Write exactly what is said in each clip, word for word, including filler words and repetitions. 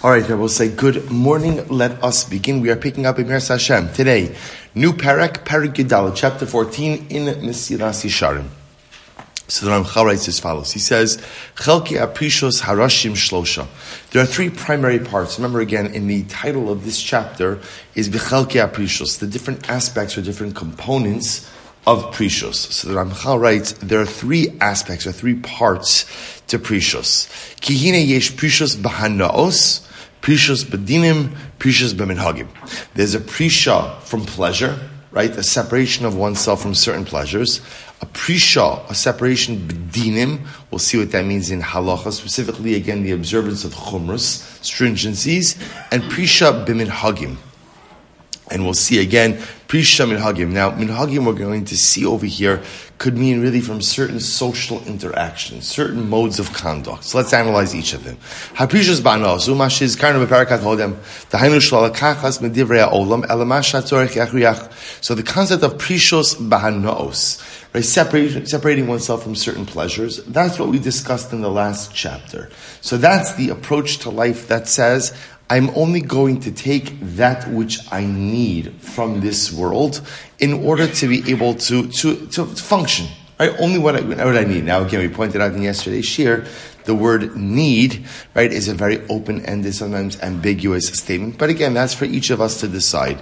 All right, I will say good morning. Let us begin. We are picking up in Me'er Hashem today. New parak, parak Yudaled, chapter fourteen in Mesilas Yesharim. So the Ramchal writes as follows. He says, Chelki aprishos harashim shlosha. There are three primary parts. Remember again, in the title of this chapter is Bechelki aprishos, the different aspects or different components of prishos. So the Ramchal writes, there are three aspects or three parts to prishos. Kihine yesh prishos bahanaos, prishos bedinim, prishos b'minhagim. There's a prisha from pleasure, right? A separation of oneself from certain pleasures. A prisha, a separation b'dinim. We'll see what that means in halacha, specifically again the observance of chumras, stringencies, and prisha b'minhagim. And we'll see again, prisha minhagim. Now, minhagim we're going to see over here could mean really from certain social interactions, certain modes of conduct. So let's analyze each of them. Ha-prishos ba'nos, u'mashiz karnu b'parakat hodem, dahainu shlalakachas medivrei ha'olam, elamasha tzorech yachriach. So the concept of prishos ba'nos, right, separating, separating oneself from certain pleasures, that's what we discussed in the last chapter. So that's the approach to life that says, I'm only going to take that which I need from this world in order to be able to, to, to function. Right? Only what I, what I need. Now again, we pointed out in yesterday's shir, the word need, right, is a very open-ended, sometimes ambiguous statement. But again, that's for each of us to decide.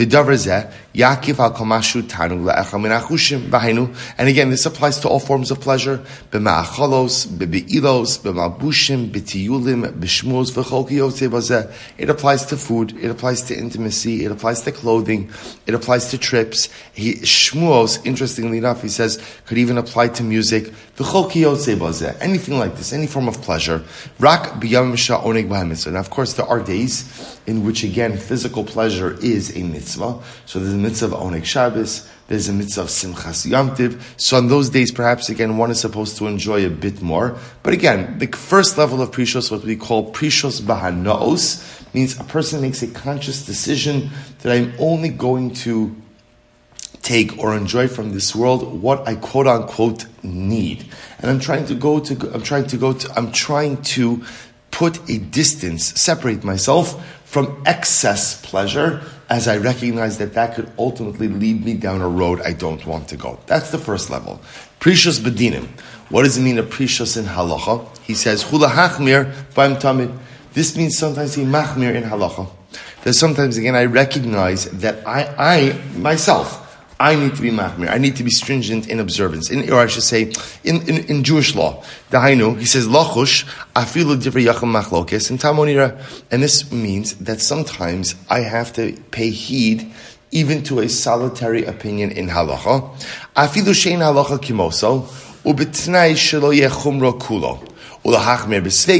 And again, this applies to all forms of pleasure. It applies to food. It applies to intimacy. It applies to clothing. It applies to trips. He, shmuos, interestingly enough, he says, could even apply to music. Anything like this, any form of pleasure. Rak b'yam misha oneg b'ha-mitzvah. Now, of course, there are days in which, again, physical pleasure is a mitzvah. So there's a mitzvah of oneg Shabbos. There's a mitzvah of simchas Yom Tiv. So on those days, perhaps, again, one is supposed to enjoy a bit more. But again, the first level of prishos, what we call prishos b'hanaos, means a person makes a conscious decision that I'm only going to take or enjoy from this world what I quote unquote need. And I'm trying to go to, I'm trying to go to, I'm trying to put a distance, separate myself from excess pleasure, as I recognize that that could ultimately lead me down a road I don't want to go. That's the first level. Prishos bedinim. What does it mean, a prishos in halacha? He says, hula hachmir b'am tamid. This means sometimes he machmir in halacha. There's sometimes, again, I recognize that I, I, myself, I need to be machmir. I need to be stringent in observance, in, or I should say, in, in, in Jewish law. Dahainu, he says, lachush afilu divrei yacham machlokes in tamonira, and this means that sometimes I have to pay heed even to a solitary opinion in halacha. Afilu shein halacha kimoso ubetnai shelo yechumro kulo. So we'll say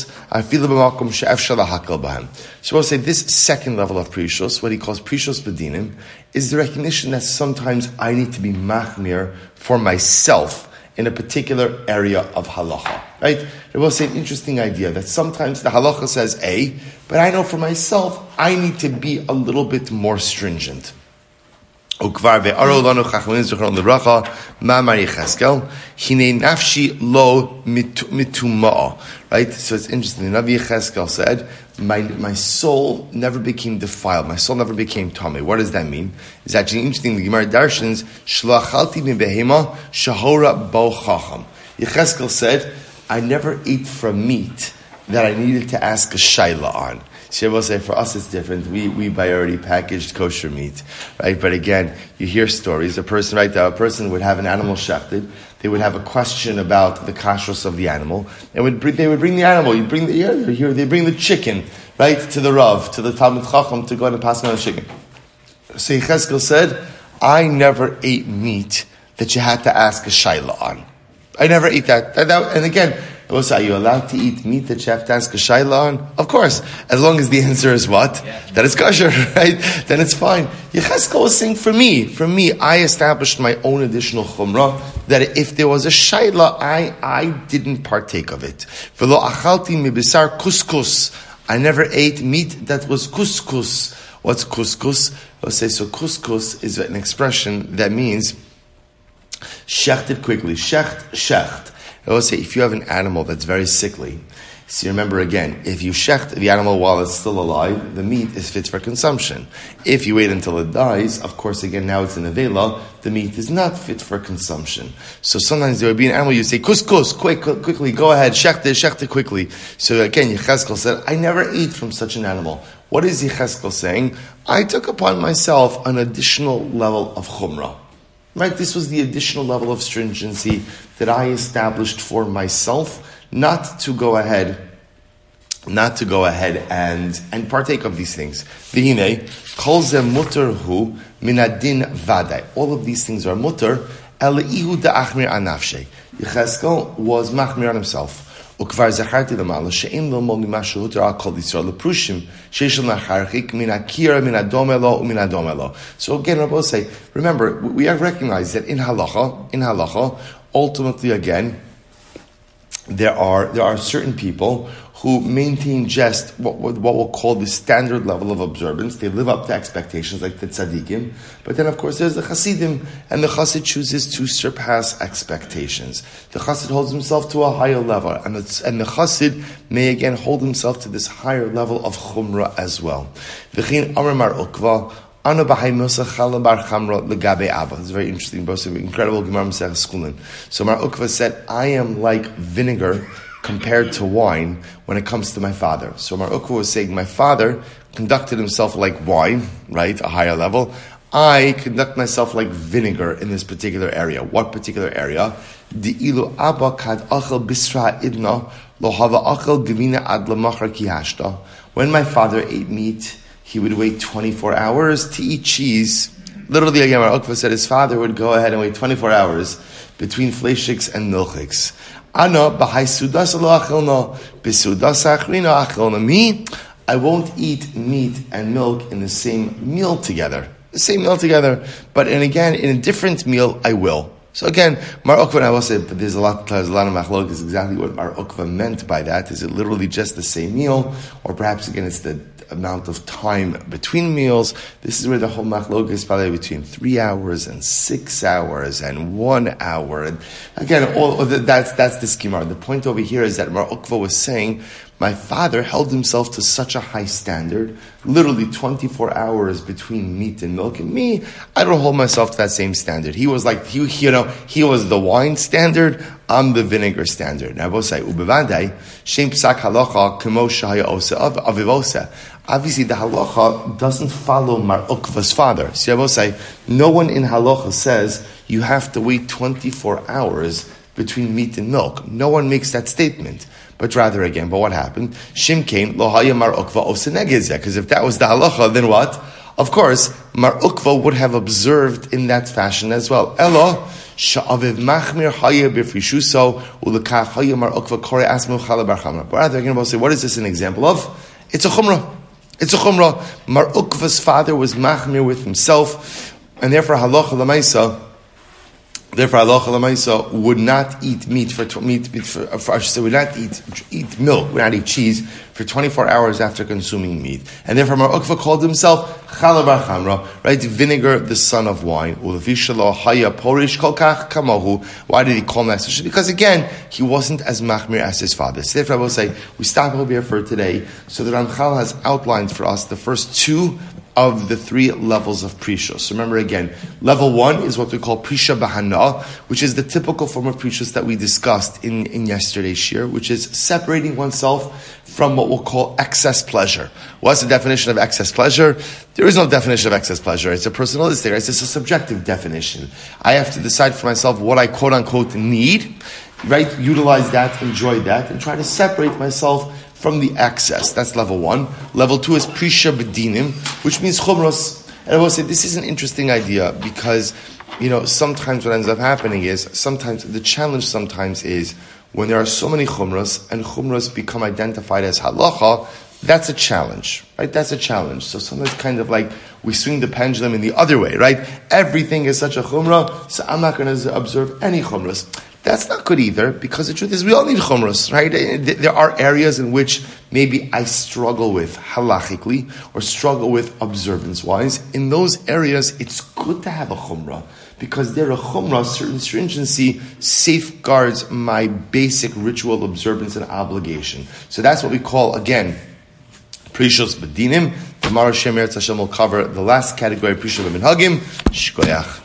this second level of prishos, what he calls prishos bedinim, is the recognition that sometimes I need to be machmir for myself in a particular area of halacha. Right? I will say an interesting idea that sometimes the halacha says A, but I know for myself I need to be a little bit more stringent. Ukvar ve'aro lanu chachmanim zichron lebracha ma'amar Yecheskel hinei nafshi lo mitumah. Right, so it's interesting. The Navi Yecheskel said, "My my soul never became defiled. My soul never became tamei." What does that mean? It's actually interesting. The Gemara darshans shlachalti min behema shahora bo chacham. Yecheskel said, "I never ate from meat that I needed to ask a shaila on." So I will say, for us it's different. We we buy already packaged kosher meat, right? But again, you hear stories. A person, right, a person would have an animal shechted. They would have a question about the kashrus of the animal. They would bring, they would bring the animal. You bring the yeah, here. They bring the chicken, right, to the Rav, to the Talmud Chacham to go and pass on the chicken. So Yecheskel said, "I never ate meat that you had to ask a shaila on. I never ate that." that, that and again. Also, are you allowed to eat meat that you have to ask a shaila on? Of course, as long as the answer is what? Yeah. That it's kosher, right? Then it's fine. Yecheskel was saying, for me, for me, I established my own additional chumrah, that if there was a shaila, I, I didn't partake of it. V'lo achalti mibisar kuskus. I never ate meat that was kuskus. What's kuskus? I'll say, so kuskus is an expression that means shechted quickly. Shecht, shecht. I will say, if you have an animal that's very sickly, So remember again, if you shecht the animal while it's still alive, the meat is fit for consumption. If you wait until it dies, of course, again, now it's in a vela, the meat is not fit for consumption. So sometimes there would be an animal, you say, kus kus, quick, quickly, go ahead, shecht it, shecht it quickly. So again, Yechezkel said, I never ate from such an animal. What is Yechezkel saying? I took upon myself an additional level of chumrah. Right? This was the additional level of stringency that I established for myself, not to go ahead, not to go ahead and, and partake of these things. V'hinei, kol ze muter hu min adin vadai. All of these things are muter, elihu da'achmir anafshe. Yechezkel was machmir on himself. Ukvar zacharti l'mala, she'im l'mol mimashu huter al kol yisrael l'prushim, she'eshel nacharchik min akira min adomelo umin adomelo. So again, Rabbi say, remember, we have recognized that in halacha, in halacha, ultimately again, there are there are certain people who maintain just what, what, what we'll call the standard level of observance. They live up to expectations, like the tzaddikim. But then, of course, there's the chasidim, and the chassid chooses to surpass expectations. The chassid holds himself to a higher level, and the, and the chassid may again hold himself to this higher level of chumrah as well. V'chein amar Mar Ukva, Anu b'hai musa chala bar chamra legabe abba. It's very interesting, incredible Gemara Masechah Skulin. So Mar Ukva said, I am like vinegar compared to wine when it comes to my father. So Mar Ukva was saying, my father conducted himself like wine, right, a higher level. I conduct myself like vinegar in this particular area. What particular area? Di ilu abba kad achel bisra idna lo hava achel gevina ad lamachar kihashta. When my father ate meat, he would wait twenty-four hours to eat cheese. Literally, again, Mar Ukva said his father would go ahead and wait twenty-four hours between fleishiks and milchiks. Ana b'hai sudas lo achilna, b'sudas achrina achilna. Me, I won't eat meat and milk in the same meal together. The same meal together. But, and again, in a different meal, I will. So again, Mar Ukva, and I will say, but there's a lot, there's a lot of machlok is exactly what Mar Ukva meant by that. Is it literally just the same meal? Or perhaps, again, it's the amount of time between meals. This is where the whole machlok is probably between three hours and six hours and one hour. And again, all of the, that's that's the schema. The point over here is that Mar Ukva was saying, my father held himself to such a high standard, literally twenty-four hours between meat and milk. And me, I don't hold myself to that same standard. He was like, he, you know, he was the wine standard, I'm the vinegar standard. Now, I will say, ubevandai, shem psak halacha, kemo shaya osa avivosa. Obviously, the halacha doesn't follow Mar Ukva's father. See, I will say, no one in halacha says you have to wait twenty-four hours between meat and milk. No one makes that statement. But rather again, but what happened? Shimkein lo haya Mar Ukva osa negezeh. Because if that was the halacha, then what? Of course, Mar Ukva would have observed in that fashion as well. Elo sha'aviv machmir haya b'frishuso ulekach haya Mar Ukva kore asmu chala bar chamra. But rather again, we'll say, what is this an example of? It's a chumrah. It's a chumrah. Mar Ukva's father was machmir with himself, and therefore halacha l'maisa. Therefore, halacha l'maisa would not eat meat for meat, meat for, for so would not eat eat milk, would not eat cheese for twenty-four hours after consuming meat. And therefore, Mar Ukva called himself chala bar chamra, right? Vinegar, the son of wine. Ulefishalo haya porish kolkach kamahu. Why did he call him that? Because again, he wasn't as machmir as his father. So therefore, I will say we stop over here for today, so that Ramchal has outlined for us the first two of the three levels of prishus. So remember again, level one is what we call prisha bahana, which is the typical form of prishus that we discussed in, in yesterday's shir, which is separating oneself from what we'll call excess pleasure. What's the definition of excess pleasure? There is no definition of excess pleasure. It's a personalistic, right? It's a subjective definition. I have to decide for myself what I quote unquote need, right? Utilize that, enjoy that, and try to separate myself from the excess. That's level one. Level two is prisha b'dinim, which means chumros. And I will say this is an interesting idea because, you know, sometimes what ends up happening is, sometimes, the challenge sometimes is, when there are so many chumros, and chumros become identified as halacha, that's a challenge, right? That's a challenge. So sometimes kind of like, we swing the pendulum in the other way, right? Everything is such a chumrah, so I'm not going to observe any chumros. That's not good either, because the truth is we all need chumros, right? There are areas in which maybe I struggle with halachically, or struggle with observance-wise. In those areas, it's good to have a chumrah, because their chumrah, certain stringency, safeguards my basic ritual observance and obligation. So that's what we call, again, Prishos B'dinim. Tomorrow Shem Eretz Hashem will cover the last category, Prishos B'minhagim. Shkoyach.